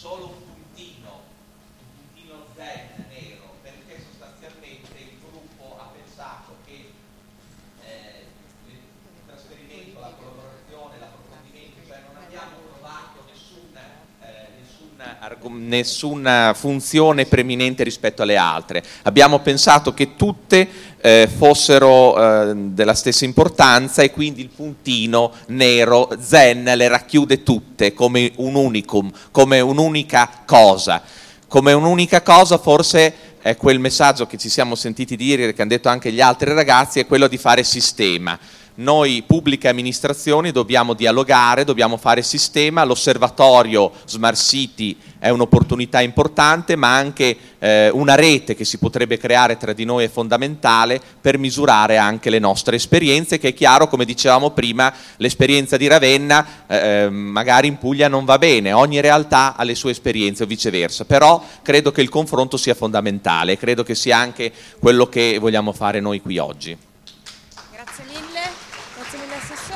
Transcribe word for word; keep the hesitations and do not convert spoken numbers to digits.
solo un puntino, un puntino zen nero, perché sostanzialmente il gruppo ha pensato che eh, il trasferimento, la collaborazione, l'approfondimento, cioè non abbiamo trovato nessun, eh, nessun, nessuna funzione preminente rispetto alle altre. Abbiamo pensato che tutte eh, fossero eh, della stessa importanza e quindi il puntino nero zen le racchiude tutte come un unicum, come un'unica cosa. Come un'unica cosa forse è quel messaggio che ci siamo sentiti dire, che hanno detto anche gli altri ragazzi, è quello di fare sistema. Noi pubbliche amministrazioni dobbiamo dialogare, dobbiamo fare sistema, l'osservatorio Smart City è un'opportunità importante, ma anche eh, una rete che si potrebbe creare tra di noi è fondamentale per misurare anche le nostre esperienze, che è chiaro, come dicevamo prima, l'esperienza di Ravenna eh, magari in Puglia non va bene, ogni realtà ha le sue esperienze o viceversa, però credo che il confronto sia fondamentale, credo che sia anche quello che vogliamo fare noi qui oggi. Grazie mille.